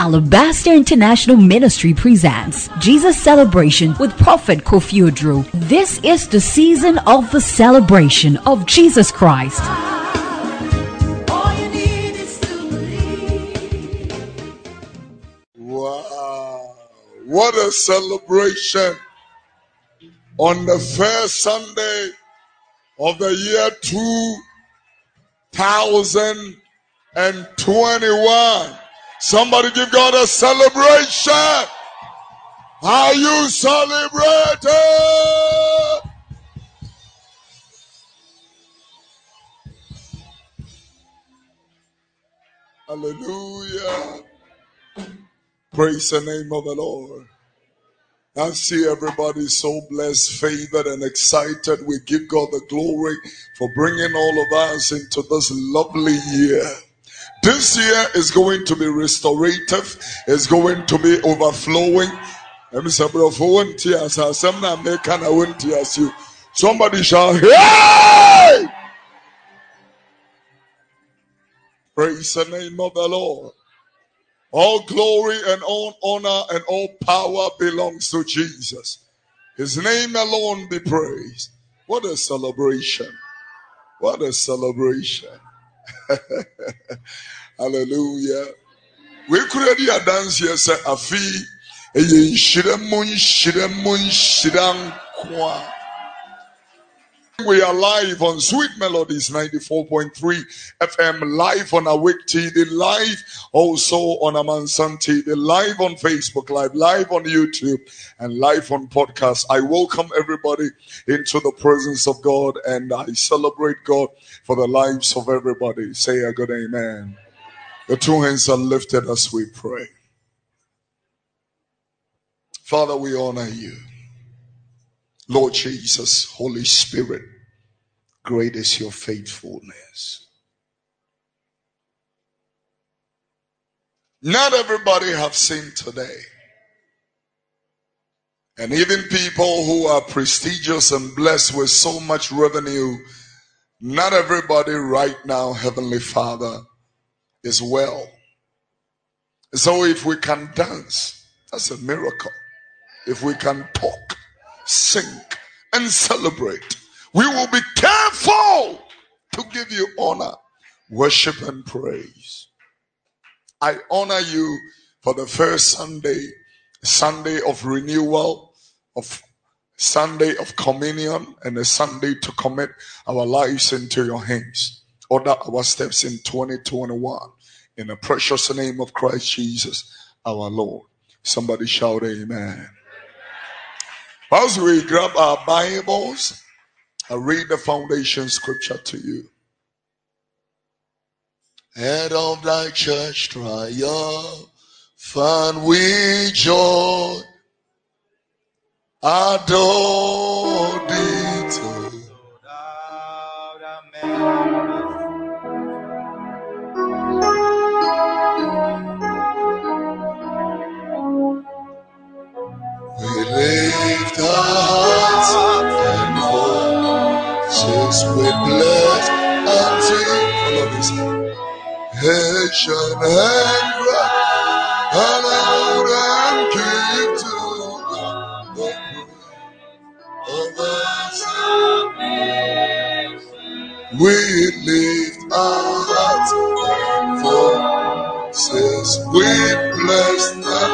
Alabaster International Ministry presents Jesus Celebration with Prophet Kofi Oduro. This is the season of the celebration of Jesus Christ. Wow, what a celebration on the first Sunday of the year 2021. Somebody give God a celebration. Are you celebrating? Hallelujah. Praise the name of the Lord. I see everybody so blessed, favored, and excited. We give God the glory for bringing all of us into this lovely year. This year is going to be restorative. It's going to be overflowing. Somebody shout, hey! Praise the name of the Lord. All glory and all honor and all power belongs to Jesus. His name alone be praised. What a celebration. What a celebration. Hallelujah. We created a dance here, say, Afi, we are live on Sweet Melodies 94.3 FM, live on Awake TV, live also on Amansan TV, live on Facebook Live, live on YouTube, and live on podcast. I welcome everybody into the presence of God, and I celebrate God for the lives of everybody. Say a good amen. The two hands are lifted as we pray. Father, we honor you. Lord Jesus, Holy Spirit, great is your faithfulness. Not everybody have seen today. And even people who are prestigious and blessed with so much revenue, not everybody right now, Heavenly Father, is well. So if we can dance, that's a miracle. If we can talk, sing, and celebrate, we will be careful to give you honor, worship, and praise. I honor you for the first Sunday of renewal, of Sunday of communion, and a Sunday to commit our lives into your hands. Order our steps in 2021. In the precious name of Christ Jesus, our Lord. Somebody shout amen. As we grab our Bibles, I read the foundation scripture to you. Head of thy church triumphant with joy, adore thee too. We lift our hearts and voices with blessed unto Haitian and cry aloud and give to God the praise of our salvation. We lift our hearts and voices with blessed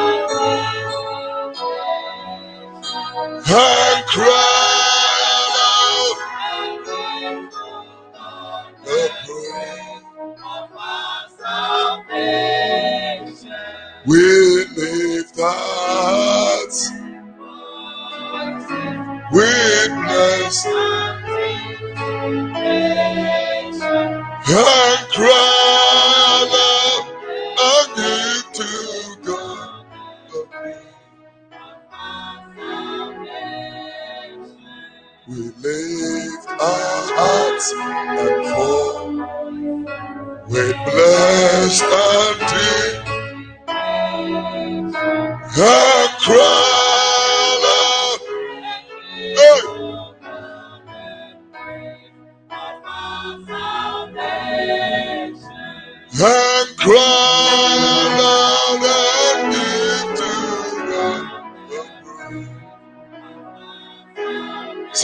and cry aloud the praise of our salvation. We lift our hearts with blessed and cry aloud and give to God the praise. We lift our hearts and fall with blessed unto and cry aloud. Hey! And cry aloud and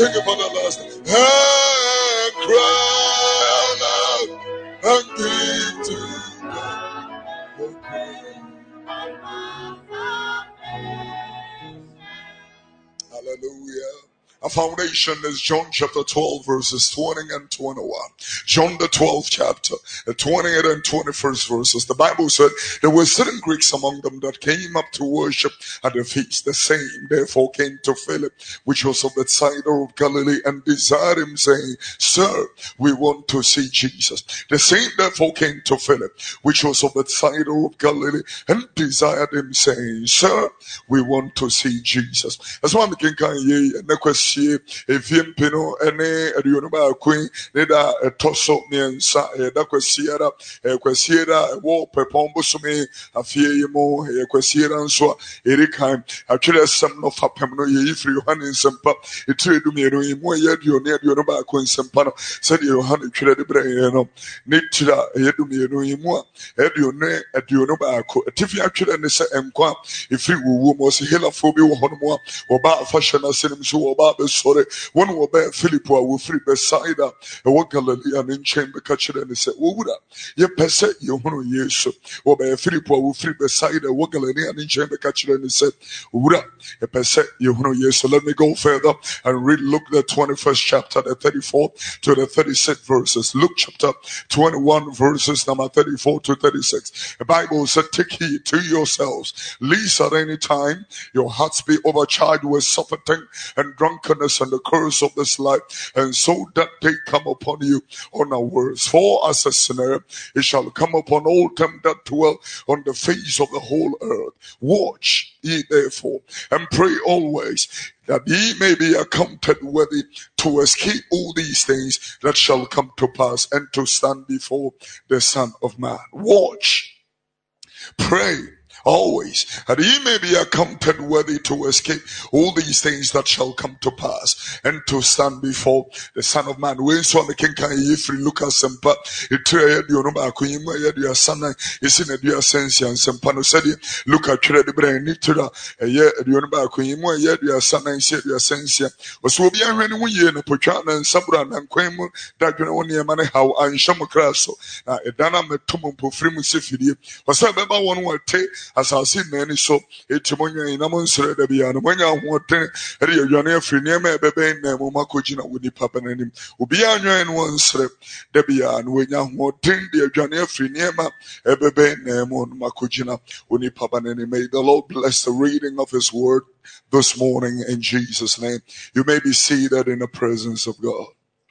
Sing it for the last time. And cry out and give to God the praise. Hallelujah. A foundation is John chapter 12 verses 20 and 21. John the 12th chapter, the 20th and 21st verses. The Bible said there were certain Greeks among them that came up to worship at the feast. The same therefore came to Philip, which was of Bethsaida of Galilee, and desired him, saying, Sir, we want to see Jesus. The same therefore came to Philip, which was of Bethsaida of Galilee, and desired him, saying, Sir, we want to see Jesus. That's why I'm thinking, efiem pino ene aduonu ba queen ne da etoso miensa da kwasiera wo pepon bosome afie yimo kwasiera nso erikan atwere sem no fapem no ye ifri Yohane nsempa etredu mienu yimo ye aduonu ba queen nsempa no said Yohane twere de bre no ne tira yedu mienu yimo aduonu ba ko atifi atwere ne se enkwa ifri wuwo mo se helafo bi wo hono mo ba fashion asenim so oba be sore one oba Philip wa free Bethsaida e wo Galilee an nchen be ka kire ne se wo wura ye pese ye hunu Yesu oba Philip wa free Bethsaida wo Galilee an nchen be ka kire ne se wura ye pese ye hunu Yesu. Let me go further and read Luke the 21st chapter, the 34th to the 36th verses. Luke chapter 21 verses number 34 to 36. The Bible said, take heed to yourselves, lest at any time your hearts be overcharged with suffering and drunkenness and the curse of this life, and so that day come upon you unawares. For as a sinner it shall come upon all them that dwell on the face of the whole earth. Watch ye therefore, and pray always, that ye may be accounted worthy to escape all these things that shall come to pass, and to stand before the Son of Man. Watch, pray always, that ye may be accounted worthy to escape all these things that shall come to pass, and to stand before the Son of Man. We saw the king can ye free Lucas and Pat, it trade you know back when you son is in a dear sense and some pano said, look at the brain, nitra, a year, you know back when you your son and said your sense was will be a rainy year in a Pochana and Sabran and Quemo, that you know near money how and Shamacrasso, a dana metumum for frimusifidi, was I remember one word take. As I see many so Etimonia in Amon Sredabia, and when I want to read your near free near me, baby, and Makojina with the papa and him. Ubiana and one srep, Debia, and when I want to dear Johnny free near me, a baby, and Makojina with the papa and him. May the Lord bless the reading of his word this morning in Jesus' name. You may be seated in the presence of God.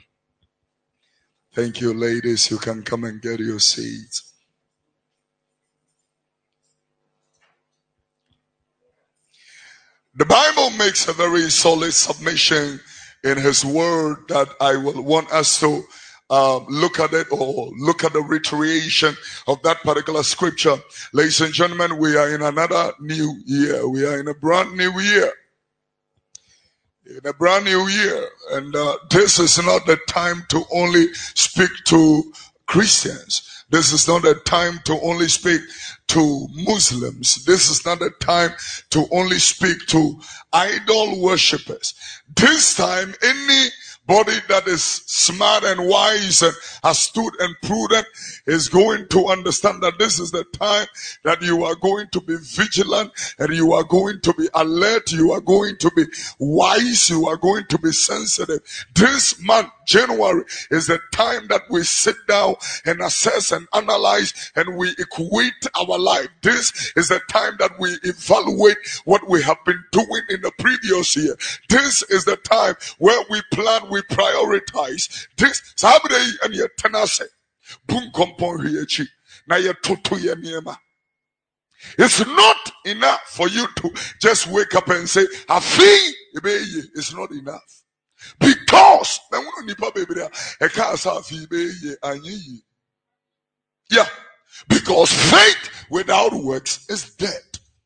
Thank you, ladies. You can come and get your seats. The Bible makes a very solid submission in his word that I will want us to look at it, or look at the reiteration of that particular scripture. Ladies and gentlemen, we are in another new year. We are in a brand new year. In a brand new year. And this is not the time to only speak to Christians. This is not a time to only speak to Muslims. This is not a time to only speak to idol worshippers. This time, anybody that is smart and wise and astute and prudent is going to understand that this is the time that you are going to be vigilant, and you are going to be alert, you are going to be wise, you are going to be sensitive. This month, January, is the time that we sit down and assess and analyze, and we equate our life. This is the time that we evaluate what we have been doing in the previous year. This is the time where we plan, we prioritize. This Saturday and your tenase. It's not enough for you to just wake up and say, it's not enough. Because yeah, because faith without works is dead.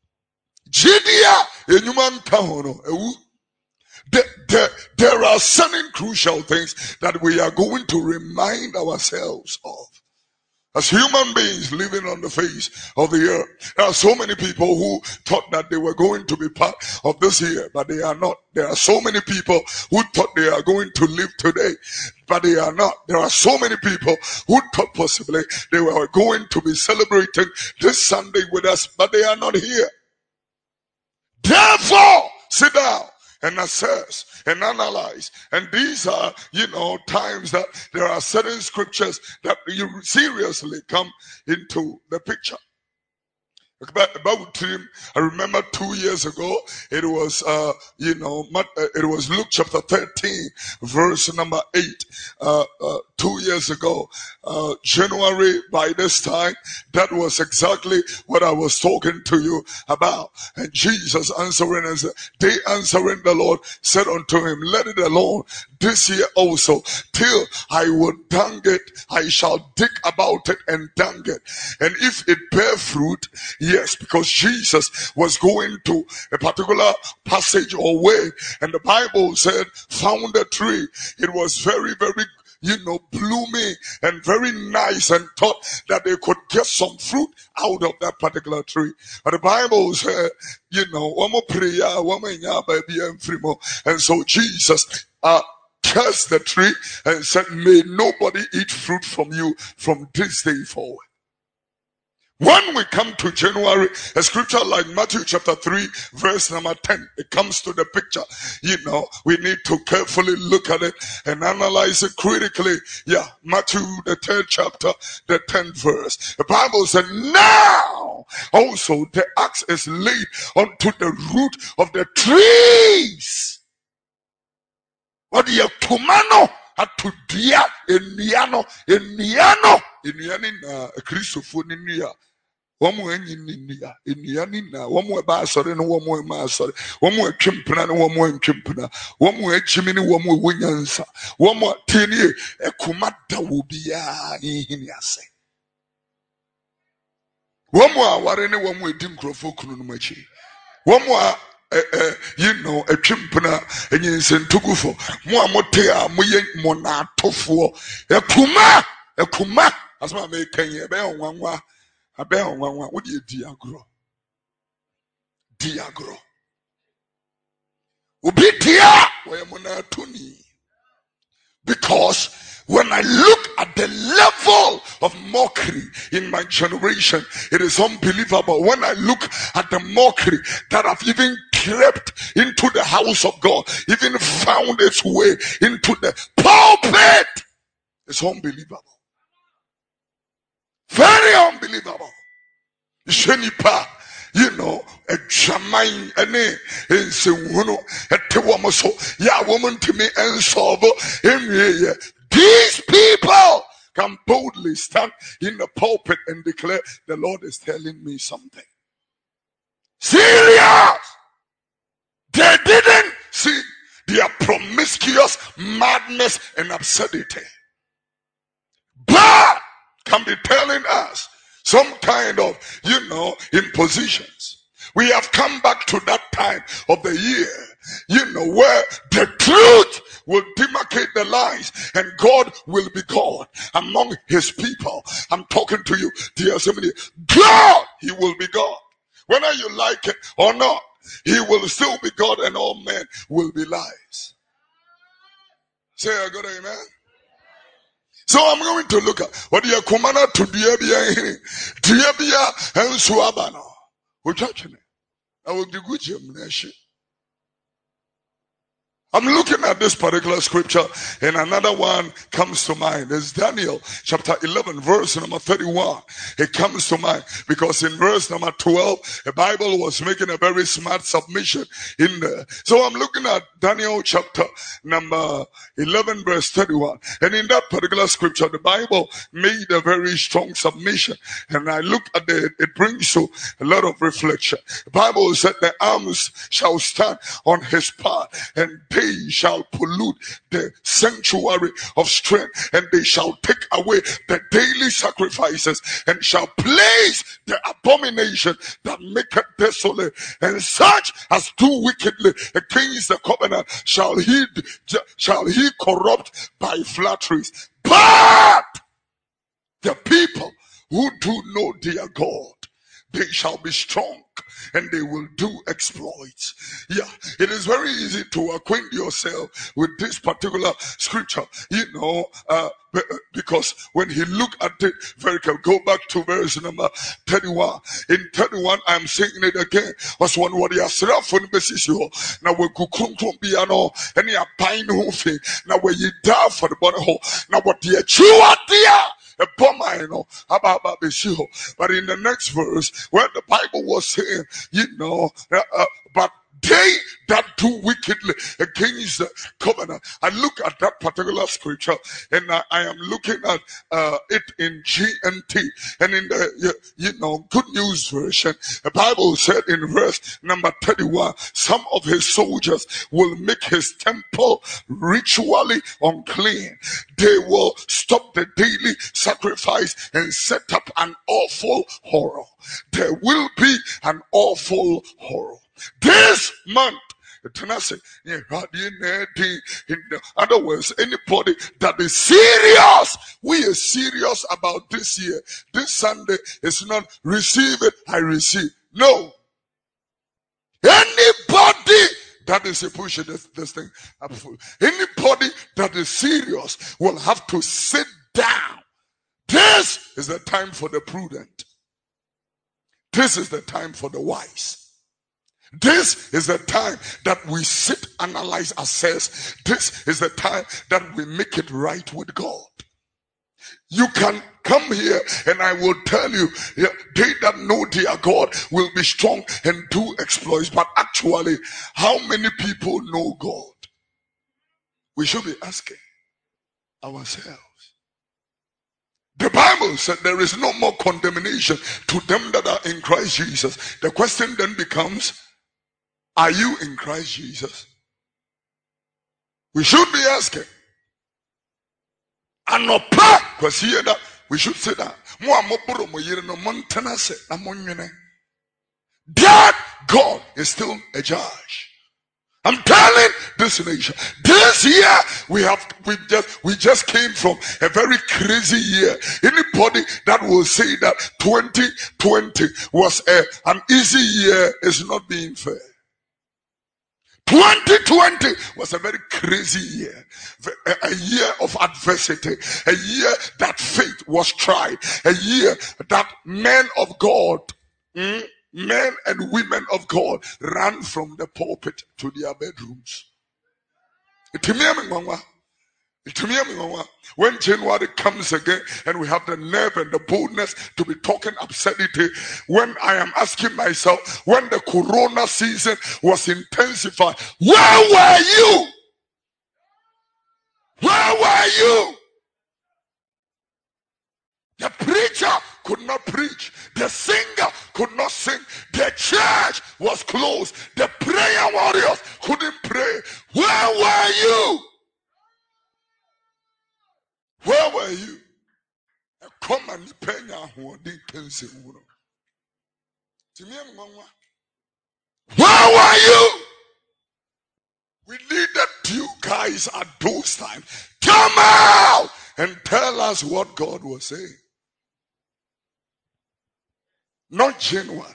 There are certain crucial things that we are going to remind ourselves of. As human beings living on the face of the earth, there are so many people who thought that they were going to be part of this year, but they are not. There are so many people who thought they are going to live today, but they are not. There are so many people who thought possibly they were going to be celebrating this Sunday with us, but they are not here. Therefore, sit down and assess and analyze. And these are, times that there are certain scriptures that you seriously come into the picture. About him, I remember 2 years ago, it was Luke chapter 13, verse number 8. 2 years ago, January, by this time, that was exactly what I was talking to you about. And Jesus answering, and they answering the Lord said unto him, let it alone this year also, till I would dung it, I shall dig about it and dung it. And if it bear fruit, yes, because Jesus was going to a particular passage or way, and the Bible said, found a tree. It was very, very, blooming and very nice, and thought that they could get some fruit out of that particular tree. But the Bible said, and so Jesus cursed the tree and said, may nobody eat fruit from you from this day forward. When we come to January, a scripture like Matthew chapter 3, verse number 10, it comes to the picture. We need to carefully look at it and analyze it critically. Yeah, Matthew, the 3rd chapter, the 10th verse. The Bible said, now also the axe is laid unto the root of the trees. What do you kumano? Atu dia eniano na Christopher niya. Wamu enyi niya eniani na wamu eba asore no wamu ema asore wamu etwempena no wamu entwempena wamu echimi ni wamu ewunyansa wamu tini ekumada wobia hini ase wamu aware ne wamu edi nkrofo kunu no machi wamu etwimpena enyinsentugufo mo amote a moye monatofo ekuma asma me kanye be onwanwa abe onwanwa wo de diagro obi dia we monatoni. Because when I look at the level of mockery in my generation, it is unbelievable. When I look at the mockery that have even crept into the house of God, even found its way into the pulpit, it's unbelievable. Very unbelievable. A Jamaican in Sewono, a Tewamoso, ya woman to me and solve. These people can boldly stand in the pulpit and declare, the Lord is telling me something. Serious! They didn't see their promiscuous madness and absurdity, but can be telling us some kind of, impositions. We have come back to that time of the year, where the truth will demarcate the lies and God will be God among his people. I'm talking to you, dear assembly. God, he will be God. Whether you like it or not, he will still be God and all men will be lies. Say a good amen. So I'm going to look at what you command to Diabia and Suabano. We're touching it. I will be good. I'm looking at this particular scripture, and another one comes to mind. It's Daniel chapter 11, verse number 31. It comes to mind because in verse number 12, the Bible was making a very smart submission in there. So I'm looking at Daniel chapter number 11, verse 31. And in that particular scripture, the Bible made a very strong submission. And I look at it, it brings you a lot of reflection. The Bible said the arms shall stand on his part, and they shall pollute the sanctuary of strength, and they shall take away the daily sacrifices, and shall place the abomination that maketh desolate, and such as do wickedly against the covenant shall he corrupt by flatteries. But the people who do know their God, they shall be strong and they will do exploits. Yeah, it is very easy to acquaint yourself with this particular scripture, because when he looked at it very carefully, go back to verse number 31. In 31, I'm saying it again. Was one what he has said for the basis you now we could come piano and you pine hoof now where you die for the body hole now what the chew at a bomber, but in the next verse, where the Bible was saying, but they that do wickedly against the covenant. I look at that particular scripture and I am looking at it in GNT, and in the Good News version, the Bible said in verse number 31, some of his soldiers will make his temple ritually unclean. They will stop the daily sacrifice and set up an awful horror. There will be an awful horror. This month, in other words, anybody that is serious, we are serious about this year. This Sunday is not receive it, I receive. No. Anybody that is a push this thing. Anybody that is serious will have to sit down. This is the time for the prudent. This is the time for the wise. This is the time that we sit, analyze, assess. This is the time that we make it right with God. You can come here and I will tell you, they that know their God will be strong and do exploits. But actually, how many people know God? We should be asking ourselves. The Bible said there is no more condemnation to them that are in Christ Jesus. The question then becomes, are you in Christ Jesus? We should be asking. And no pa, because here that we should say that. That God is still a judge. I'm telling this nation, this year we just came from a very crazy year. Anybody that will say that 2020 was an easy year is not being fair. 2020 was a very crazy year, a year of adversity, a year that faith was tried, a year that men of God, men and women of God ran from the pulpit to their bedrooms. When January comes again and we have the nerve and the boldness to be talking absurdity, when I am asking myself, when the corona season was intensified, where were you? Where were you? The preacher could not preach. The singer could not sing. The church was closed. The prayer warriors couldn't pray. Where were you? Where were you? Come and penya who did cancel. Where were you? We needed you guys at those times. Come out and tell us what God was saying. Not January.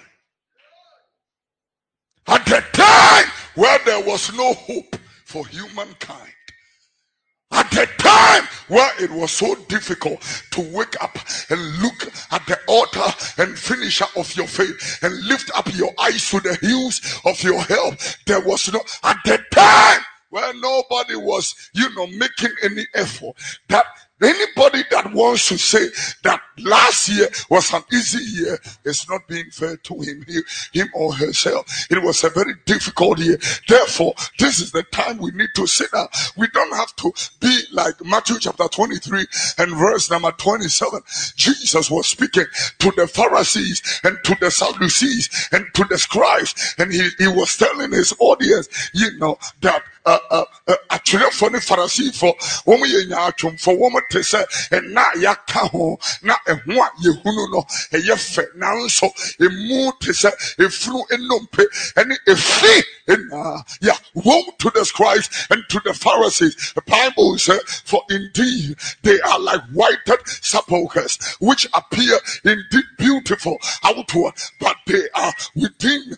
At the time where there was no hope for humankind. At the time where it was so difficult to wake up and look at the altar and finisher of your faith and lift up your eyes to the hills of your help, there was no, at the time where nobody was, making any effort, that anybody that wants to say that last year was an easy year is not being fair to him or herself. It was a very difficult year. Therefore, this is the time we need to sit down. We don't have to be like Matthew chapter 23 and verse number 27. Jesus was speaking to the Pharisees and to the Sadducees and to the scribes, and he was telling his audience, that actually for the Pharisee for woman yatum for woman to say and na yakaho na a one yehuno a yefe now so a moon to say a flu and numpe and a fee and yeah woe to the scribes and to the Pharisees. The Bible says, for indeed they are like whited sepulchres which appear indeed beautiful outward, but they are within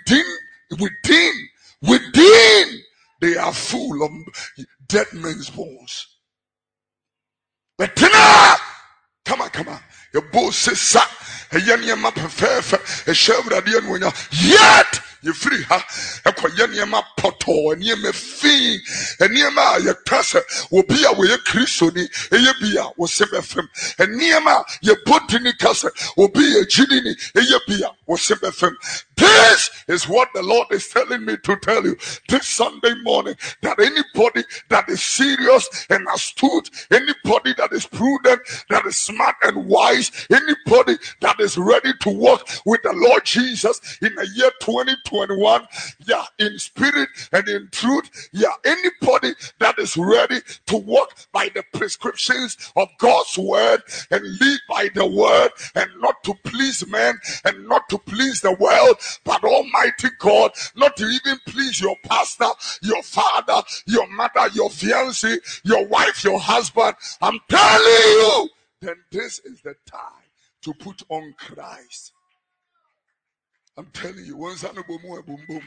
they are full of dead men's bones. But come on. Your boss says, a young man prefer a shelter, yet you free her. A quayama poto and ye me fee and Niema your casa will be away a Christoni, a yabia was sebefem, and Niema your botany casa will be a chilini, a yabia was sebefem. This is what the Lord is telling me to tell you this Sunday morning, that anybody that is serious and astute, anybody that is prudent, that is smart and wise, anybody that is ready to walk with the Lord Jesus in the year 2021, yeah, in spirit and in truth, yeah, anybody that is ready to walk by the prescriptions of God's word and live by the word and not to please men and not to please the world, but Almighty God, not to even please your pastor, your father, your mother, your fiancé, your wife, your husband. I'm telling you, then this is the time to put on Christ. I'm telling you, once I know boom boom.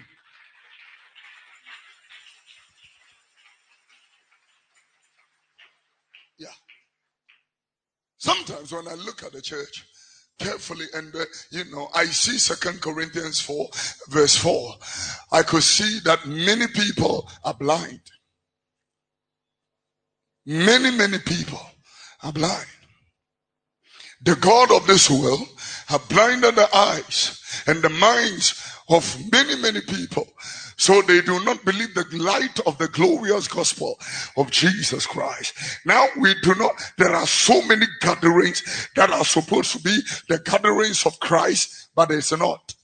Yeah. Sometimes when I look at the church carefully and I see 2 Corinthians 4 verse 4, I could see that many people are blind. Many people are blind. The God of this world have blinded the eyes and the minds of many people, so they do not believe the light of the glorious gospel of Jesus Christ. Now there are so many gatherings that are supposed to be the gatherings of Christ, but it's not.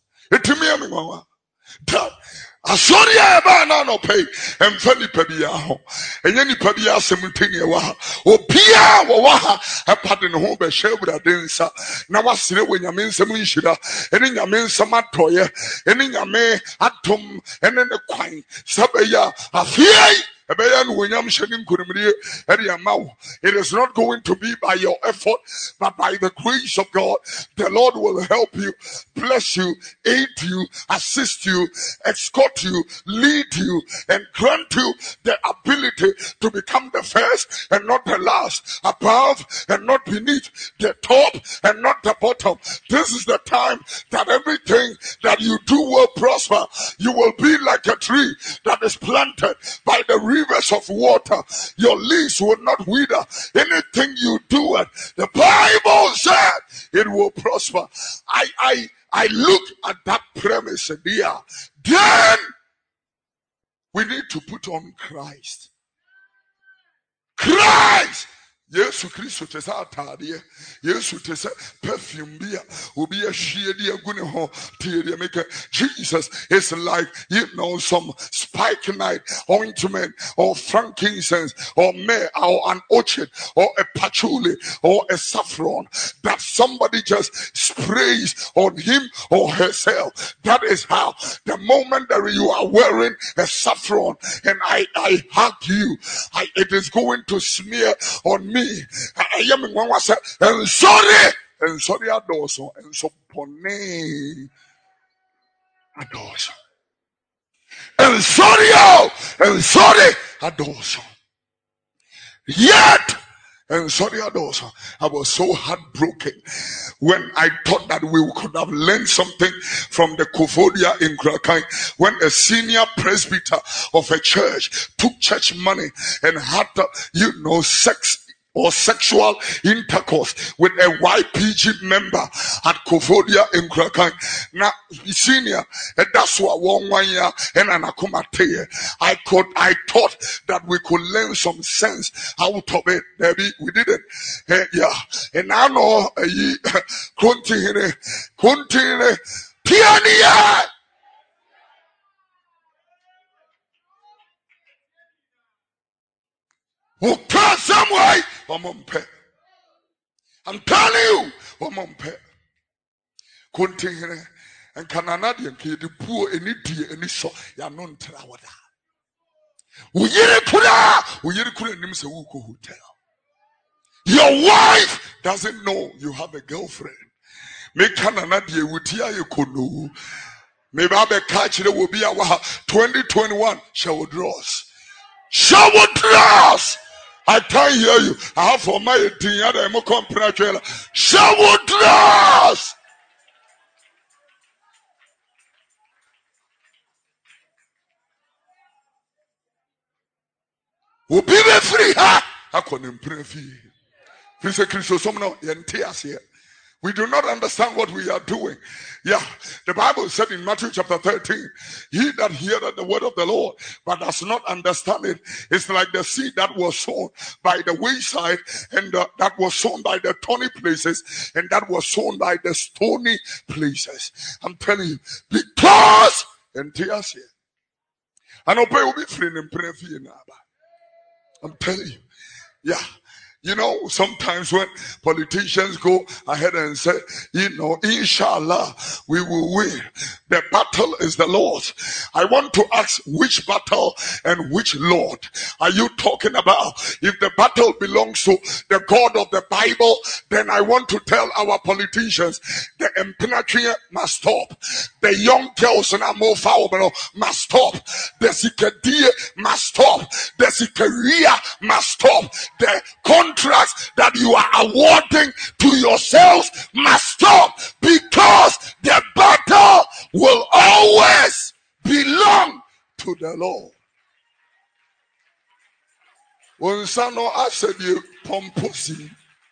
Asori eba na no pay emfa nipa bia ho enye nipa bia asemteni wa ha obia wo wa ha epade ne ho be hwebura densa na wasere wonyame nsem nhira ene nyame nsem atoye ene nyame atom ene ne kwan sabeya afie. It is not going to be by your effort, but by the grace of God. The Lord will help you, bless you, aid you, assist you, escort you, lead you, and grant you the ability to become the first and not the last, above and not beneath, the top and not the bottom. This is the time that everything that you do will prosper. You will be like a tree that is planted by the rivers of water. Your leaves will not wither. Anything you do it, the Bible said it will prosper. I look at that premise there. Then we need to put on Christ. Christ! Yesu Kristo te sa atade Yesu te sa perfume bia obi ahwie de agune ho te de make. Jesus is like some spikenard ointment or frankincense or myrrh or an orchid or a patchouli or a saffron that somebody just sprays on him or herself. That is how the moment that you are wearing a saffron and I hug you, it is going to smear on me. I am in one was and sorry adorso and so pone adorso and sorry adorso yet. And sorry, Adosa, I was so heartbroken when I thought that we could have learned something from the Kofodia in Krakai, when a senior presbyter of a church took church money and had sex or sexual intercourse with a YPG member at Kofodia in Krakai. Now, senior, and that's what 1 year and an akumate. I thought that we could learn some sense out of it. Maybe we didn't. Yeah. And I know, continue, pioneer. Who can some way? I'm telling you, continue. And Canadian kid, the poor, any dear, any so, ya non trawada. We couldn't name hotel. Your wife doesn't know you have a girlfriend. Make Canada with you could know. Maybe I be catch it will be our 2021 shower draws. Shower draws! I can't hear you. I have for my 18 I'm a compressor. Shower draws! Will be free, ha! I couldn't pray for you. Please, Christosomno, Yantias here. We do not understand what we are doing. Yeah, the Bible said in Matthew chapter 13, he that heareth the word of the Lord, but does not understand it, is like the seed that was sown by the wayside, and that was sown by the thorny places, and that was sown by the stony places. I'm telling you, because, Yantias here. I know pray will be free and pray for you now. I'm telling you. Yeah. You know, sometimes when politicians go ahead and say, inshallah, we will win. The battle is the Lord's. I want to ask which battle and which Lord are you talking about? If the battle belongs to the God of the Bible, then I want to tell our politicians, the impenetrate must stop. The young girls in Amofao must stop. The Sikadiye must stop. The Sikaria must stop. The contracts that you are awarding to yourselves must stop, because the battle will always belong to the Lord. When Sano said you pomposi,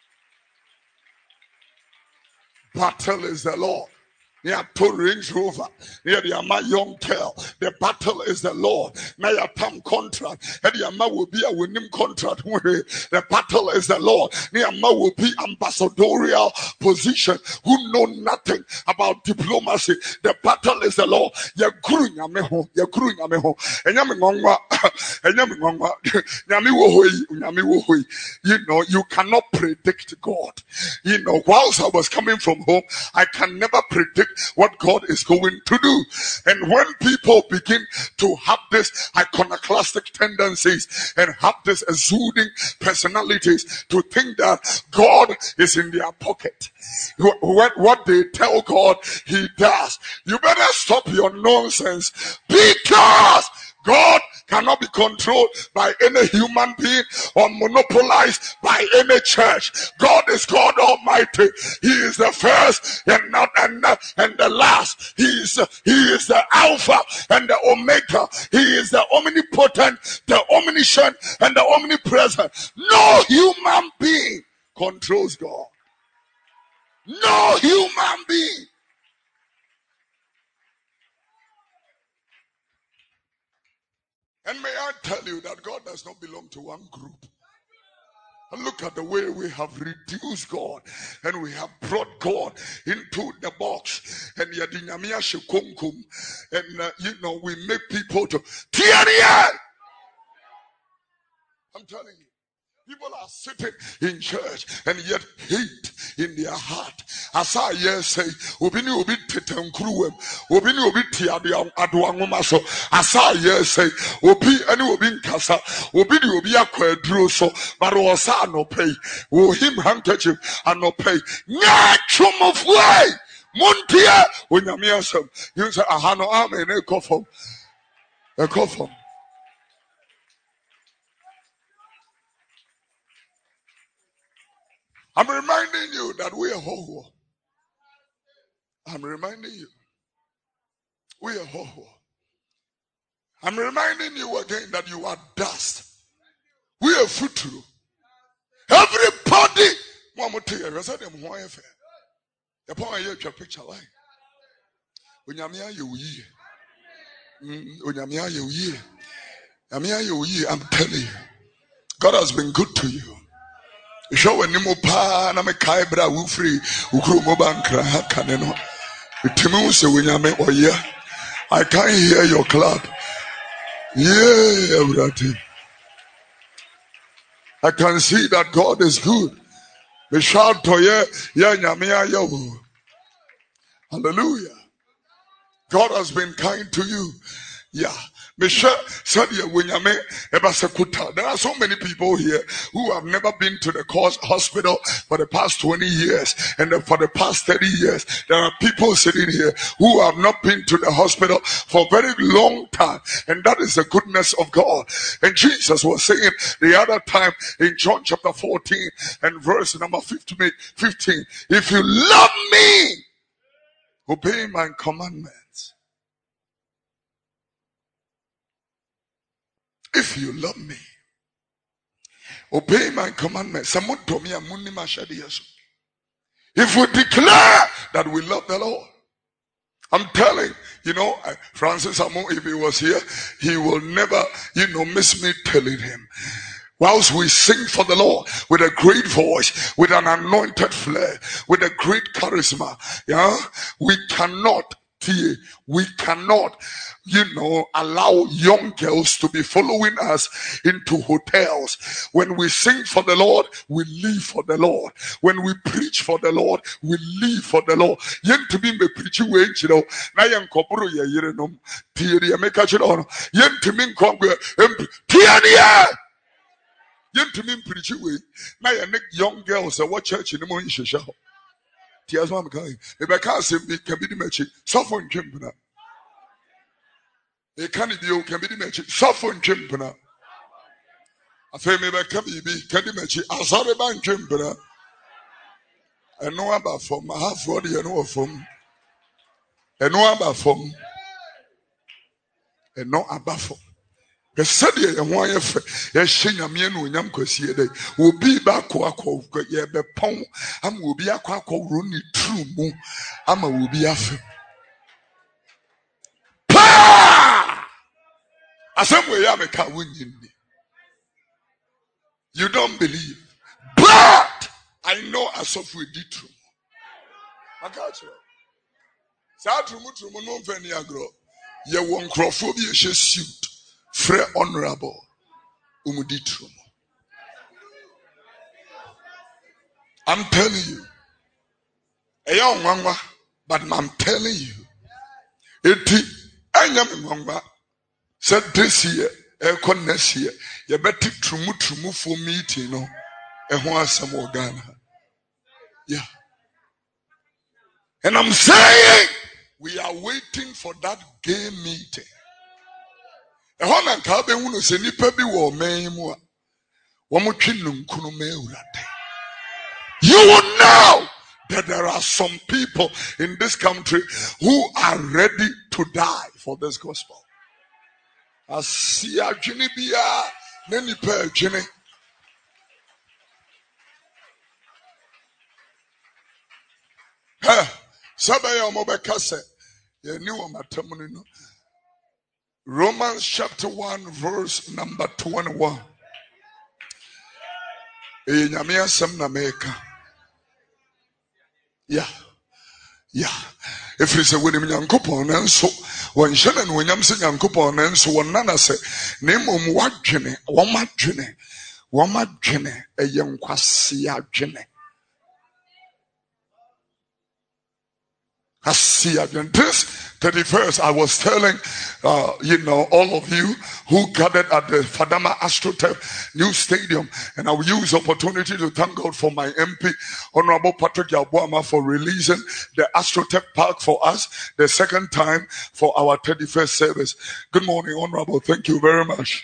battle is the Lord. Near two Range Rover, near the Ama young girl. The battle is the Lord. Now your term contract, and the Ama will be a winning contract. The battle is the Lord. Near Ama will be ambassadorial position who know nothing about diplomacy. The battle is the Lord. You're growing ameho, you're growing ameho. You know, you cannot predict God. You know, whilst I was coming from home, I can never predict what God is going to do. And when people begin to have this iconoclastic tendencies and have this exuding personalities to think that God is in their pocket, what they tell God, he does. You better stop your nonsense, because God cannot be controlled by any human being or monopolized by any church. God is God Almighty. He is the first and the last. He is the Alpha and the Omega. He is the omnipotent, the omniscient, and the omnipresent. No human being controls God. No human being. And may I tell you that God does not belong to one group. And look at the way we have reduced God, and we have brought God into the box. And yadinyamia shekumkum, and we make people to tear the air. I'm telling you. People are sitting in church and yet hate in their heart. As I say, obini obi tetenkruwem, obini obi tiadi aduangomaso. As I say, obi nkasa, obini obi akwadro so, but osa no pay. O him handkerchief and no pay. Nya chumofwe, muntia onyamiasem. You say ahano amen ekofom, ekofom. I'm reminding you that we are Hoho. I'm reminding you. We are Hoho. I'm reminding you again that you are dust. We are Futuru. Everybody. One more thing. I said them who I have. The point I hear your picture like. Unyamia you Unyamia you Yamia you. I'm telling you. God has been good to you. Show when you pa na me kai bra wu free ukru mo bankra kaneno itimu se wenyame oya. I can't hear your clap. Yeah, everything. I can see that God is good. We shout to you. Hallelujah. God has been kind to you. Yeah. There are so many people here who have never been to the hospital for the past 20 years and for the past 30 years. There are people sitting here who have not been to the hospital for a very long time, and that is the goodness of God. And Jesus was saying the other time in John chapter 14 and verse number 15, if you love me, obey my commandments. If you love me, obey my commandments. If we declare that we love the Lord, I'm telling Francis Amo, if he was here, he will never, miss me telling him. Whilst we sing for the Lord with a great voice, with an anointed flair, with a great charisma, we cannot allow young girls to be following us into hotels. When we sing for the Lord, we live for the Lord. When we preach for the Lord, we live for the Lord. Young girls watch church in the morning. Tears mom coming. If I can't say can be the match, suffer and chimpana. A candidate can be the match, suffer and chimpana. I feel maybe can be the match, as I ban chimpana. I know about from my half body, I know from. I know about from. I know about from. The study and why if a shinyamian when yam kwasi day will be back quack ye be pong, am will be a quack runny true moon, ama will be after. As some way I'm a car winning. You don't believe, but I know I suffer with it true. I got you. Satrumutu no veniagro, ye won crophobia suit. Free honorable umuditrum. I'm telling you, a young mama, but I'm telling you, said this year, next year, you better trumu for meeting, and want some organa. Yeah. And I'm saying, we are waiting for that gay meeting. You will know that there are some people in this country who are ready to die for this gospel. Romans chapter 1 verse number 21. Yeah. If it's a winning Yankupon and so when Shannon when I'm saying Yankupon and so one nana say name what Jenny, one Jenny, a young Quasia Jenny. This 31st, I was telling, all of you who gathered at the Fadama AstroTurf new stadium, and I will use opportunity to thank God for my MP, Honorable Patrick Yabwama, for releasing the AstroTurf Park for us the second time for our 31st service. Good morning, Honorable. Thank you very much.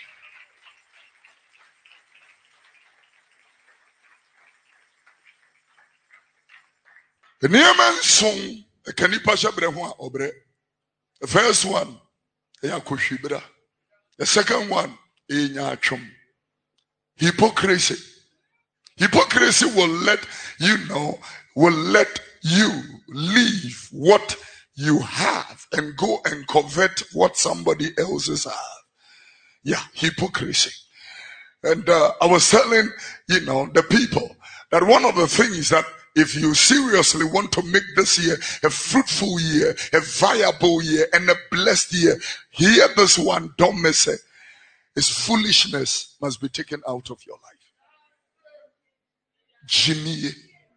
The Naaman song. The first one, the second one, hypocrisy. Hypocrisy will let you leave what you have and go and covet what somebody else's have. Yeah, hypocrisy. And I was telling, the people that one of the things that if you seriously want to make this year a fruitful year, a viable year, and a blessed year, hear this one, don't miss it. It's foolishness must be taken out of your life. Jimmy.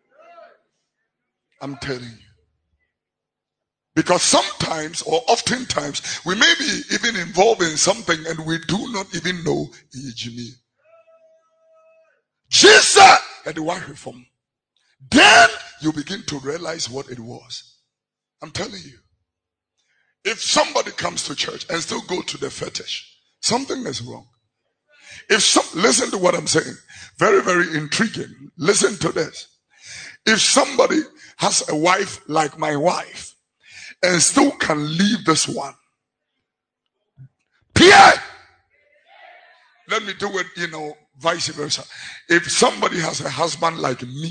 I'm telling you. Because sometimes or oftentimes we may be even involved in something and we do not even know Jimmy. Jesus and the wife reform. Then you begin to realize what it was. I'm telling you. If somebody comes to church and still go to the fetish, something is wrong. Listen to what I'm saying. Very, very intriguing. Listen to this. If somebody has a wife like my wife and still can leave this one, Pierre, let me do it, vice versa. If somebody has a husband like me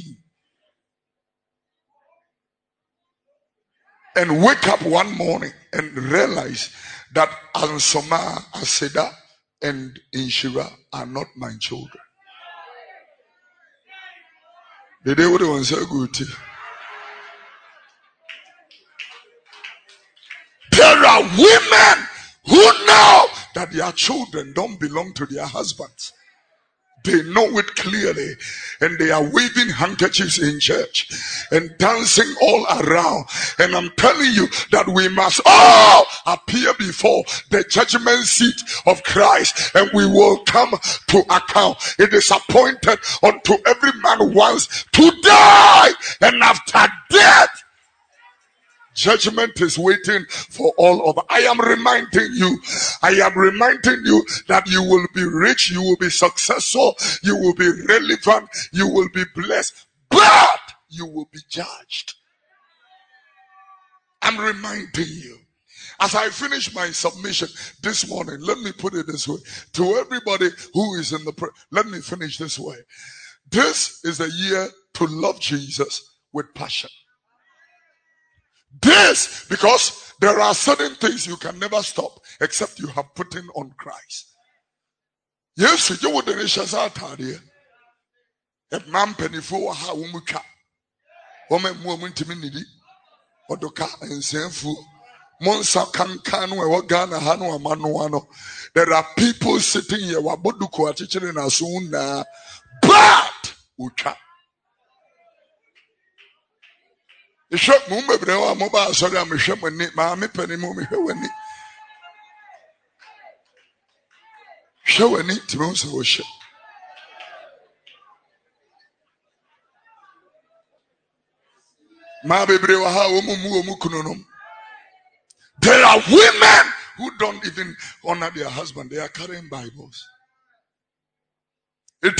and wake up one morning and realize that Ansoma, Aseda, and Inshira are not my children, the day would have said good. There are women who know that their children don't belong to their husbands. They know it clearly, and they are waving handkerchiefs in church and dancing all around. And I'm telling you that we must all appear before the judgment seat of Christ, and we will come to account. It is appointed unto every man once to die, and after death, judgment is waiting for all of us. I am reminding you that you will be rich, you will be successful, you will be relevant, you will be blessed, but you will be judged. I'm reminding you. As I finish my submission this morning, let me put it this way. To everybody who is in the let me finish this way. This is a year to love Jesus with passion. This, because there are certain things you can never stop except you have put in on Christ. Yes, you would have a man penny for how umuka. Woman woman to me, Odoka and Senfu. Monsa can Wagana Hanu Manuano. There are people sitting here, Waboduko, teaching in Asuna, but Uka. The shop Mumba mobile, sorry, I'm a shop when it, Mammy Penny Mummy, when it show a neat to worship. There are women who don't even honor their husband. They are carrying Bibles. Let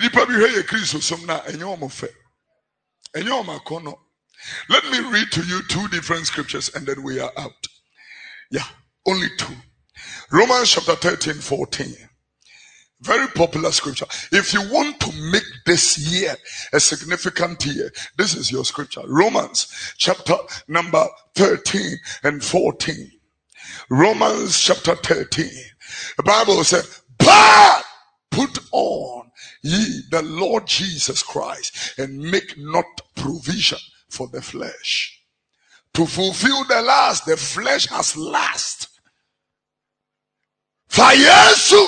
me read to you two different scriptures and then we are out. Yeah, only two. Romans chapter 13:14. Very popular scripture. If you want to make this year a significant year, this is your scripture. Romans chapter number 13 and 14. Romans chapter 13. The Bible says, but put on ye the Lord Jesus Christ and make not provision for the flesh. To fulfill the last, the flesh has last. For Yesu.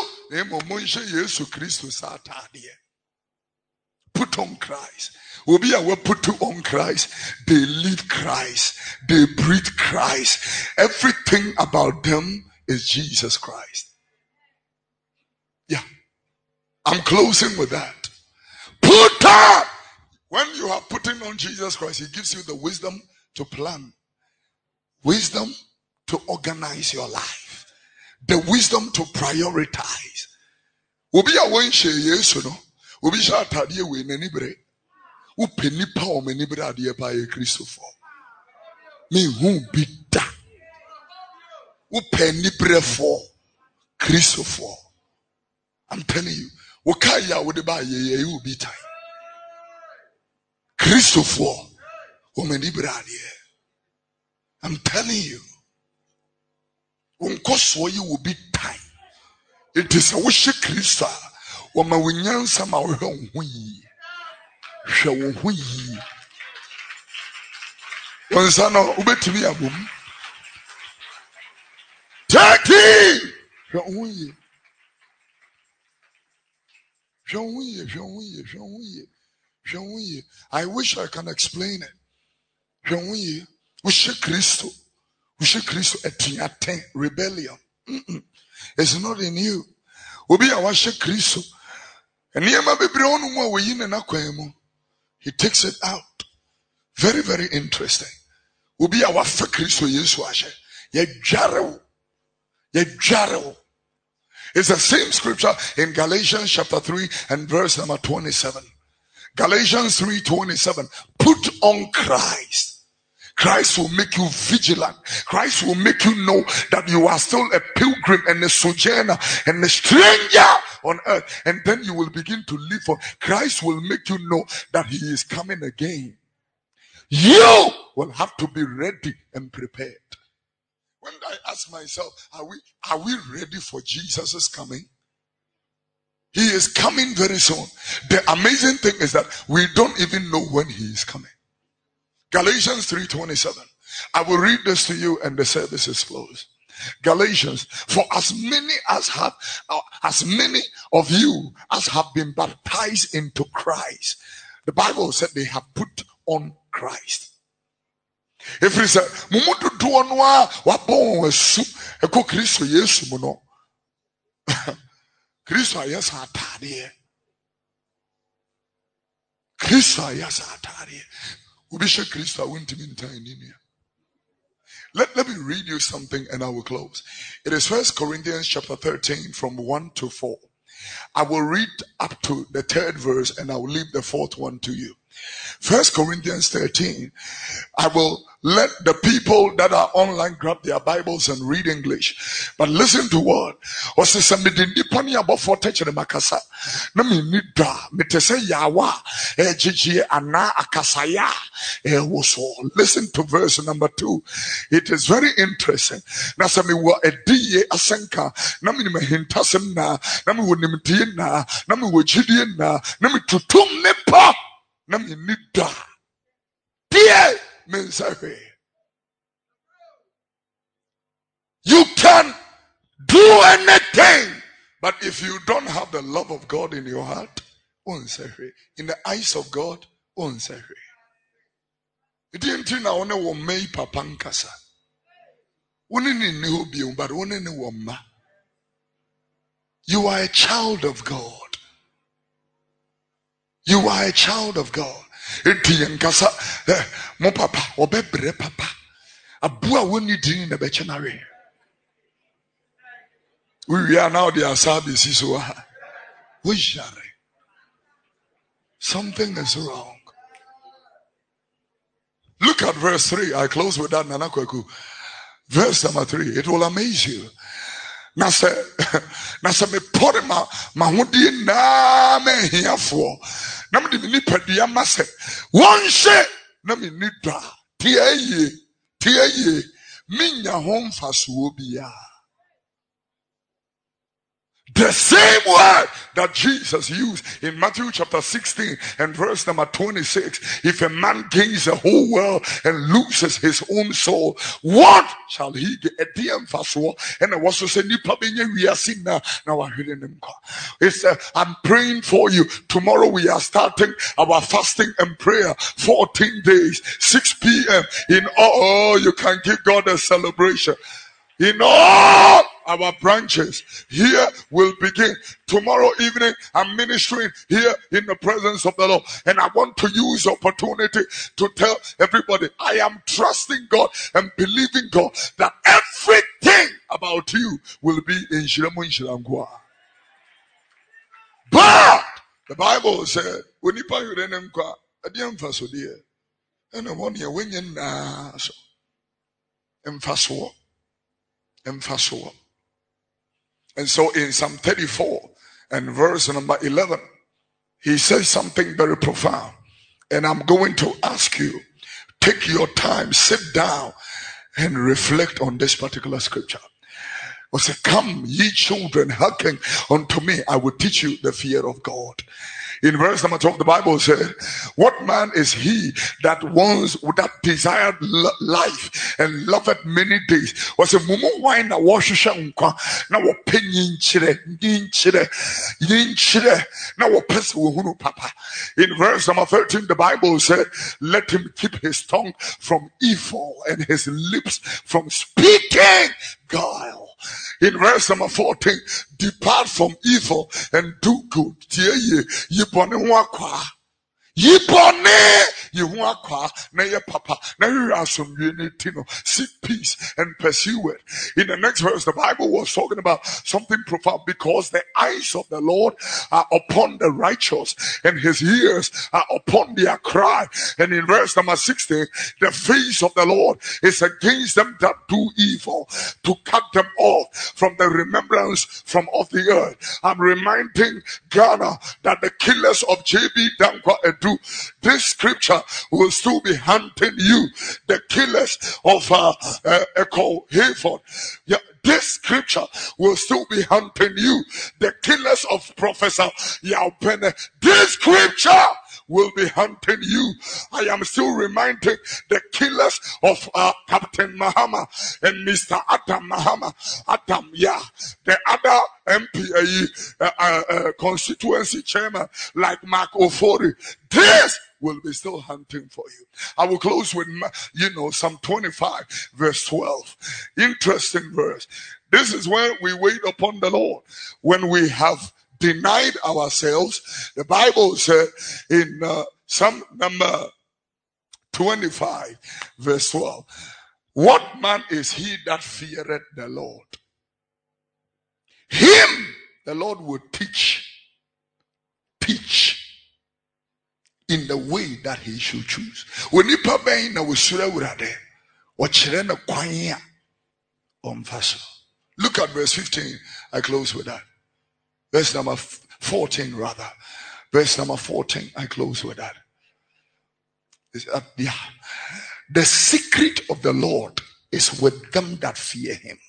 Put on Christ. Will be aware put on Christ. They live Christ. They breathe Christ. Everything about them is Jesus Christ. Yeah. I'm closing with that. Put on. When you are putting on Jesus Christ, he gives you the wisdom to plan. Wisdom to organize your life. The wisdom to prioritize. Obi a won hye Yesu no, obi hye atade we nani bre. Wo panipa o mani bre ade pa ye Christopher. Me hu bi da. Wo pani bre for Christopher. I'm telling you, wo kai ya wo de ba ye you be time. Christopher, wo mani bre ade. I'm telling you. Unkoso you will be time. It is a wish Christa. Wama winyansa ma hui. Shawu hui. Wansano ubetimi abum. Jackie! Shawu I wish I can explain it. We should Christo. We should Christo etiate rebellion. It's not in you. Obi a washe Christo. And he takes it out. Very, very interesting. Obi a wafe Christo Yesu ashe. Ye jarrow. It's the same scripture in Galatians chapter 3 and verse number 27. Galatians 3:27. Put on Christ. Christ will make you vigilant. Christ will make you know that you are still a pilgrim and a sojourner and a stranger on earth. And then you will begin to live for Christ will make you know that he is coming again. You will have to be ready and prepared. When I ask myself, are we ready for Jesus' coming? He is coming very soon. The amazing thing is that we don't even know when he is coming. Galatians 3:27. I will read this to you and the service is closed. Galatians, for as many of you as have been baptized into Christ, the Bible said they have put on Christ. If he said, Mumutu duonwa wabon wesu eko Kristo Yesu muno. Kristo ayasa atade. Kristo ayasa atade. Ubisha Kristo awuntimi ntaininia. Let me read you something and I will close. It is 1 Corinthians chapter 13 from 1 to 4. I will read up to the 3rd verse and I will leave the 4th one to you. 1 Corinthians 13. I will let the people that are online grab their Bibles and read English. But listen to what. Listen to verse number 2. It is very interesting. You can do anything, but if you don't have the love of God in your heart, in the eyes of God, you are a child of God. You are a child of God. Mo papa, obebre papa. Abua woni din na bechenare. We are now the service so. Something is wrong. Look at verse 3. I close with that, Nana Kweku. Verse number 3. It will amaze you. Nasa me pore ma hodi na me hiafo. Na me ni padua mase. Wonhye na me nida. Tie minya ho mfaso bia. The same word that Jesus used in Matthew chapter 16 and verse number 26. If a man gains the whole world and loses his own soul, what shall he get? And I was to say, it's I'm praying for you. Tomorrow we are starting our fasting and prayer. 14 days, 6 p.m. In all, you can give God a celebration. In all our branches here will begin. Tomorrow evening I'm ministering here in the presence of the Lord, and I want to use the opportunity to tell everybody I am trusting God and believing God that everything about you will be in Shiramu Shirangwa. But the Bible said when you pay your name at the emphasis dear and I want you when you so emphasis. And so in Psalm 34 and verse number 11, he says something very profound. And I'm going to ask you, take your time, sit down and reflect on this particular scripture. I said, come, ye children, hearken unto me. I will teach you the fear of God. In verse number 12, the Bible said, what man is he that desired life and loveth many days? Was a mumu wine na washisha unkwa na wapenyin chire na wapesi wuhunu papa. In verse number 13, the Bible said, let him keep his tongue from evil and his lips from speaking guile. In verse number 14, depart from evil and do good. Seek peace and pursue it. In the next verse, the Bible was talking about something profound, because the eyes of the Lord are upon the righteous and his ears are upon their cry. And in verse number 16, the face of the Lord is against them that do evil, to cut them off from the remembrance from of the earth. I'm reminding Ghana that the killers of JB Dankwa Edu, this scripture will still be hunting you. The killers of Echo Hayford, this scripture will still be hunting you. The killers of Professor Yaupene, this scripture will be hunting you. I am still reminding the killers of Captain Mahama and Mr. Adam Mahama. Adam, the other MP, constituency chairman like Mark Ofori. This will be still hunting for you. I will close with, Psalm 25, verse 12. Interesting verse. This is when we wait upon the Lord. When we have denied ourselves, the Bible said in Psalm number 25, verse 12, what man is he that feareth the Lord? Him the Lord will teach in the way that he should choose. When you put in the Wusura Urade, or Chirena Kwanya on Faso. Look at verse 15. I close with that. Verse number 14, rather. Verse number 14, I close with that. The secret of the Lord is with them that fear him.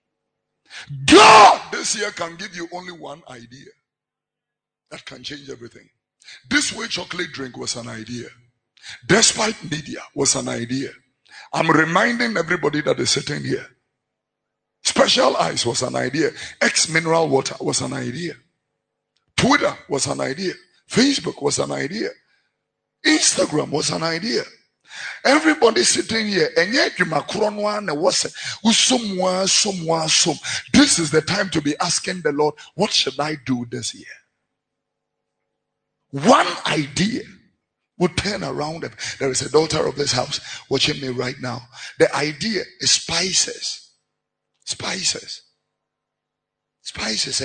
God this year can give you only one idea that can change everything. This way chocolate drink was an idea. Despite media was an idea. I'm reminding everybody that is sitting here. Special Ice was an idea. X mineral water was an idea. Twitter was an idea. Facebook was an idea. Instagram was an idea. Everybody sitting here, and yet this is the time to be asking the Lord, what should I do this year? One idea would turn around them. There is a daughter of this house watching me right now. The idea is spices. Spices. Spices.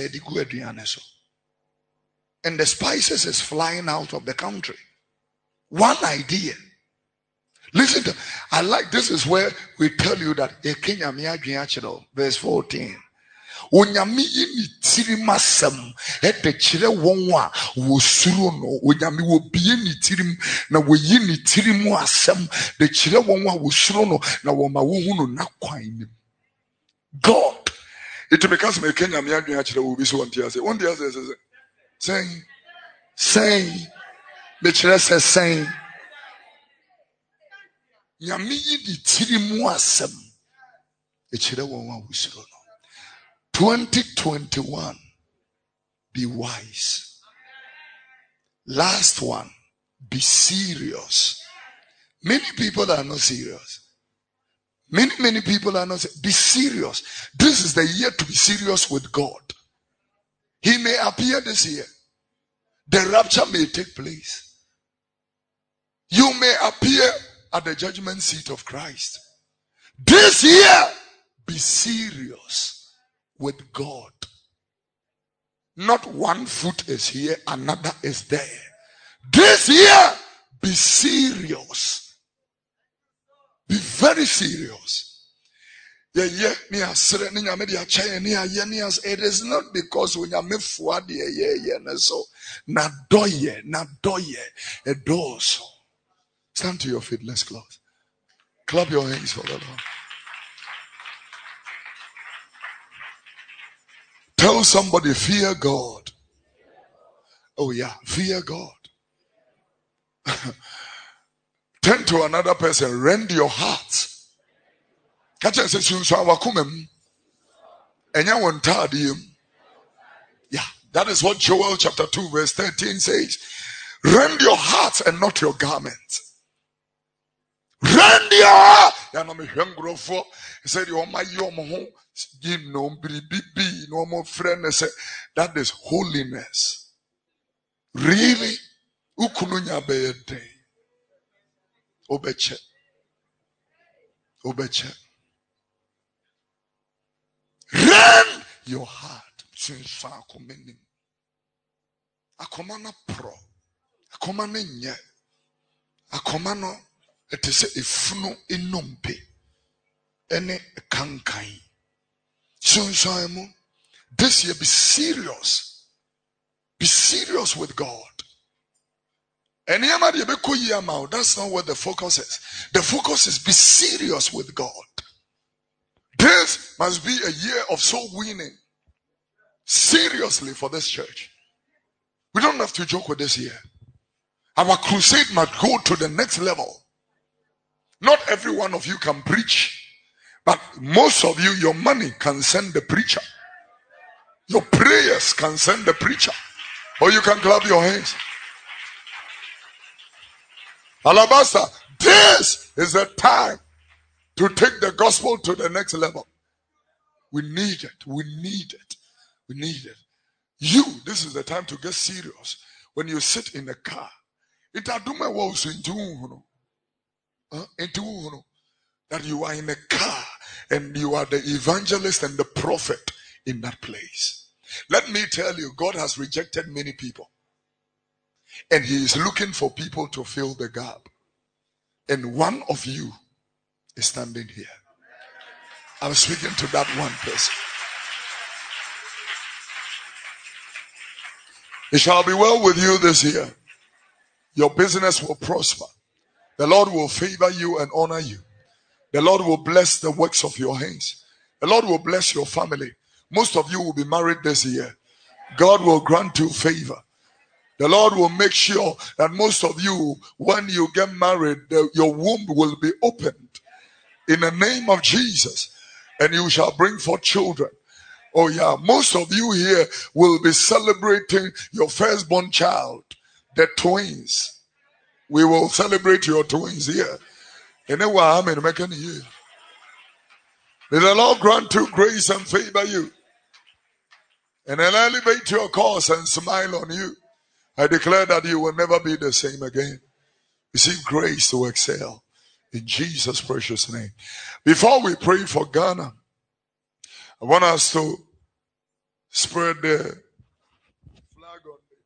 And the spices is flying out of the country. One idea. Listen to, I like, this is where we tell you that verse 14. Onyame yi tirimasem ete kire wonwa wo suro no onyame wo bie ni tirim na wo yi ni tirimu asem de kire wonwa wo suro no na wo ma wo hu no na kwan nim. God, it becomes me Kenya me adwen akire wo bi so wontia say me kire say nyame yi di tirimu asem e kire wonwa wo suro no. 2021, be wise. Last one, be serious. Many people are not serious. Many people are not. Be serious. This is the year to be serious with God. He may appear this year. The rapture may take place. You may appear at the judgment seat of Christ. This year, be serious with God. Not one foot is here, another is there. This year, be serious. Be very serious. It is not because when you so na doye it does. Stand to your feet. Let's close. Clap your hands for the Lord. Tell somebody, fear God. Oh yeah, fear God. Turn to another person, rend your heart. Yeah, that is what Joel chapter 2 verse 13 says. Rend your heart and not your garment. Rend your heart. He said, that is holiness. Really? Obeche. Rend your heart. Akomana pro. Akomana nye. Akomano. It is a funu inumpe. Ene kankai. This year be serious. Be serious with God. That's not what the focus is. The focus is be serious with God. This must be a year of soul winning. Seriously for this church. We don't have to joke with this year. Our crusade must go to the next level. Not every one of you can preach. But most of you, your money can send the preacher. Your prayers can send the preacher. Or you can clap your hands. Alabasta, this is the time to take the gospel to the next level. We need it. We need it. We need it. This is the time to get serious. When you sit in a car, that you are in a car and you are the evangelist and the prophet in that place. Let me tell you, God has rejected many people. And he is looking for people to fill the gap. And one of you is standing here. I'm speaking to that one person. It shall be well with you this year. Your business will prosper. The Lord will favor you and honor you. The Lord will bless the works of your hands. The Lord will bless your family. Most of you will be married this year. God will grant you favor. The Lord will make sure that most of you, when you get married, your womb will be opened in the name of Jesus, and you shall bring forth children. Oh yeah, most of you here will be celebrating your firstborn child, the twins. We will celebrate your twins here. And then what I'm making here. May the Lord grant you grace and favor you, and then elevate your cause and smile on you. I declare that you will never be the same again. Receive grace to excel in Jesus' precious name. Before we pray for Ghana, I want us to spread the flag on me.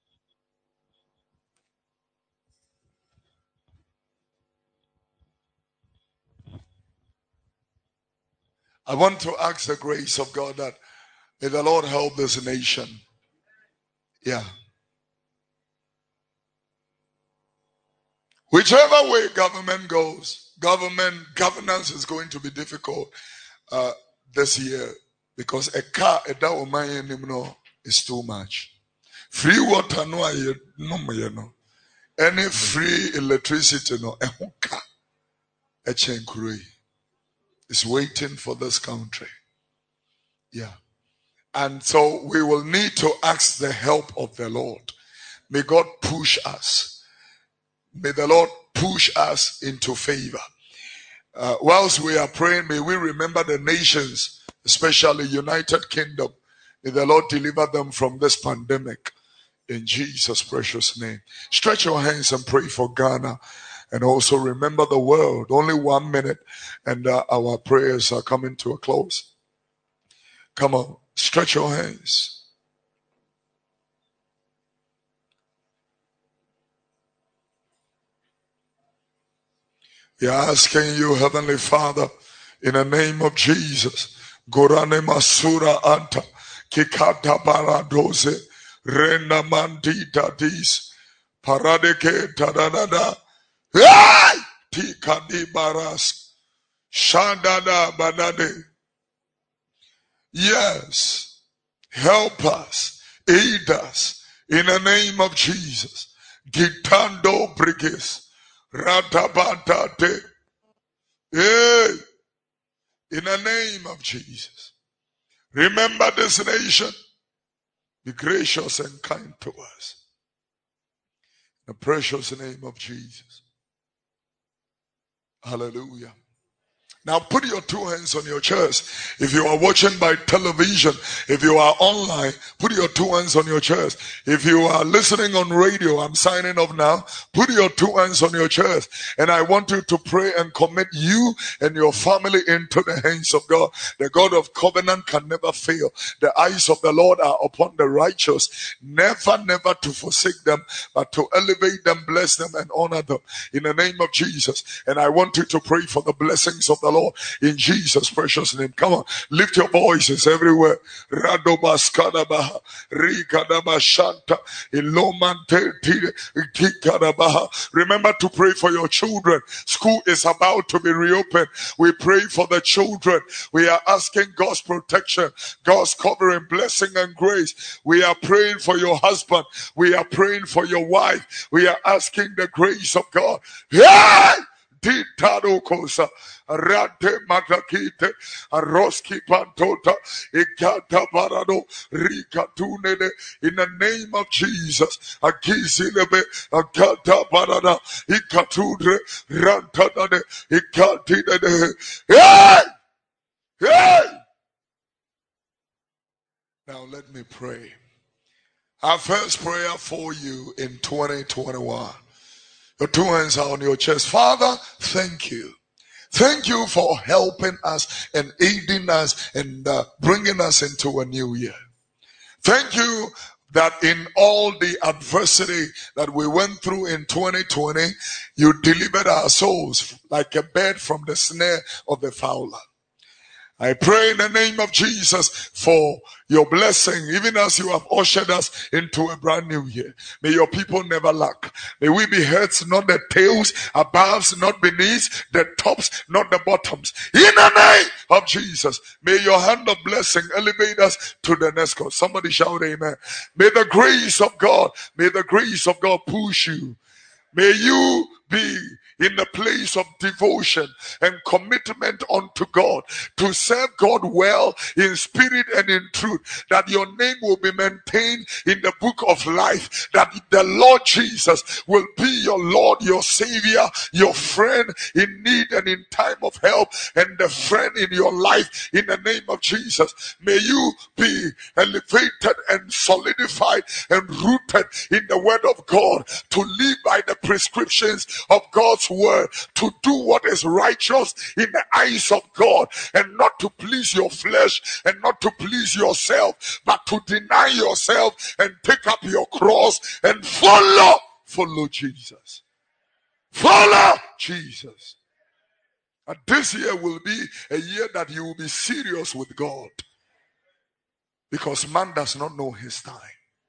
I want to ask the grace of God that may the Lord help this nation. Yeah. Whichever way government goes, governance is going to be difficult this year because a car is too much. Free water no, any free electricity no, is waiting for this country. Yeah. And so we will need to ask the help of the Lord. May God push us. May the Lord push us into favor. Whilst we are praying, may we remember the nations, especially United Kingdom. May the Lord deliver them from this pandemic in Jesus' precious name. Stretch your hands and pray for Ghana. And also remember the world. Only 1 minute and our prayers are coming to a close. Come on, stretch your hands. We are asking you, Heavenly Father, in the name of Jesus. Gorane Masura Anta, Kikata Baradoze, Rena Mandita Dis, Paradeke Tadadada, Tikadi Baras, Shandada Badade. Yes, Help us, aid us, in the name of Jesus. Gitando brigis, ratabatate. Hey, in the name of Jesus. Remember this nation. Be gracious and kind to us. In the precious name of Jesus. Hallelujah. Now put your two hands on your chest. If you are watching by television, if you are online, put your two hands on your chest. If you are listening on radio, I'm signing off now. Put your two hands on your chest. And I want you to pray and commit you and your family into the hands of God. The God of covenant can never fail. The eyes of the Lord are upon the righteous, never to forsake them, but to elevate them, bless them, and honor them in the name of Jesus. And I want you to pray for the blessings of the Lord in Jesus' precious name. Come on, lift your voices everywhere. Radobaskadabaha, Rikadabashanta, Ilomante, Kikadabaha. Remember to pray for your children. School is about to be reopened. We pray for the children. We are asking God's protection, God's covering, blessing, and grace. We are praying for your husband. We are praying for your wife. We are asking the grace of God. Hey! Ditado kosa rate matakite aroski pantota ikata barado rikatunede in the name of Jesus akizilebe akata barada ikatudre rantadade ikatide. Hey! Hey! Now let me pray. Our first prayer for you in 2021. Your two hands are on your chest. Father, thank you. Thank you for helping us and aiding us and bringing us into a new year. Thank you that in all the adversity that we went through in 2020, you delivered our souls like a bird from the snare of the fowler. I pray in the name of Jesus for your blessing, even as you have ushered us into a brand new year. May your people never lack. May we be heads, not the tails, aboves, not beneath, the tops, not the bottoms. In the name of Jesus, may your hand of blessing elevate us to the next God. Somebody shout amen. May the grace of God push you. May you be in the place of devotion and commitment unto God, to serve God well in spirit and in truth, that your name will be maintained in the book of life, that the Lord Jesus will be your Lord, your Savior, your friend in need and in time of help, and the friend in your life in the name of Jesus. May you be elevated and solidified and rooted in the word of God, to live by the prescriptions of God's word, to do what is righteous in the eyes of God, and not to please your flesh and not to please yourself, but to deny yourself and take up your cross and follow Jesus. Follow Jesus. And this year will be a year that you will be serious with God, because man does not know his time.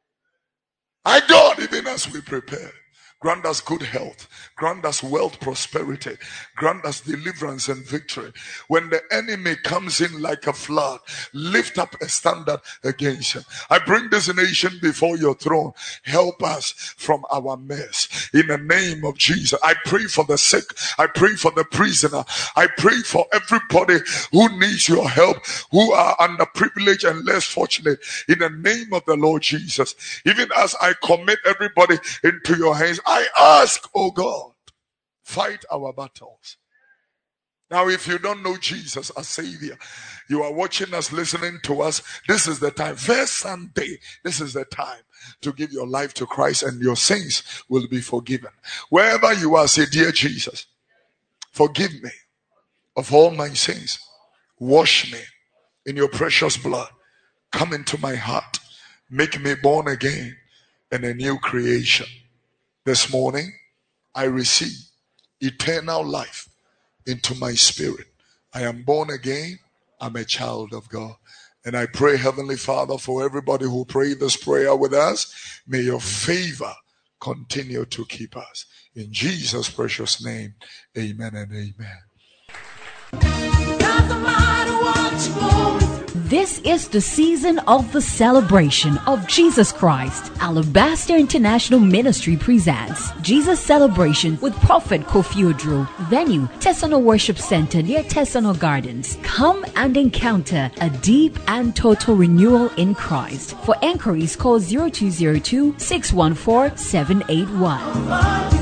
I God, even as we prepare, grant us good health, grant us wealth, prosperity, grant us deliverance and victory. When the enemy comes in like a flood, lift up a standard against him. I bring this nation before your throne. Help us from our mess. In the name of Jesus, I pray for the sick. I pray for the prisoner. I pray for everybody who needs your help, who are underprivileged and less fortunate. In the name of the Lord Jesus, even as I commit everybody into your hands, I ask, oh God, fight our battles. Now, if you don't know Jesus as Savior, you are watching us, listening to us, this is the time. First Sunday, this is the time to give your life to Christ, and your sins will be forgiven. Wherever you are, say, dear Jesus, forgive me of all my sins. Wash me in your precious blood. Come into my heart. Make me born again and a new creation. This morning, I receive eternal life into my spirit. I am born again. I'm a child of God. And I pray, Heavenly Father, for everybody who prayed this prayer with us, may your favor continue to keep us. In Jesus' precious name, amen and amen. This is the season of the celebration of Jesus Christ. Alabaster International Ministry presents Jesus Celebration with Prophet Kofi Oduro. Venue, Tesano Worship Center near Tesano Gardens. Come and encounter a deep and total renewal in Christ. For enquiries, call 0202 614 781.